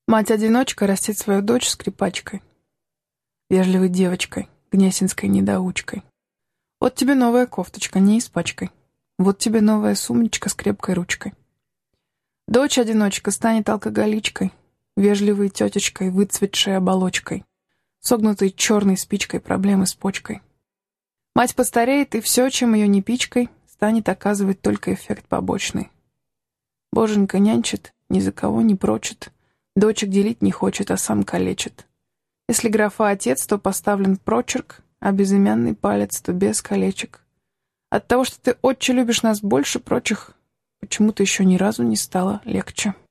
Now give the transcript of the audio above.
Мать-одиночка растит свою дочь скрипачкой, вежливой девочкой, гнесинской недоучкой. Вот тебе новая кофточка, не испачкай. Вот тебе новая сумочка с крепкой ручкой. Дочь-одиночка станет алкоголичкой, вежливой тетечкой, выцветшей оболочкой, согнутой черной спичкой, проблемы с почкой. Мать постареет, и все, чем ее не пичкой, станет оказывать только эффект побочный. Боженька нянчит, ни за кого не прочит, дочек делить не хочет, а сам калечит. Если графа отец, то поставлен прочерк, а безымянный палец, то без колечек. От того, что ты, отче, любишь нас больше прочих, почему-то еще ни разу не стало легче.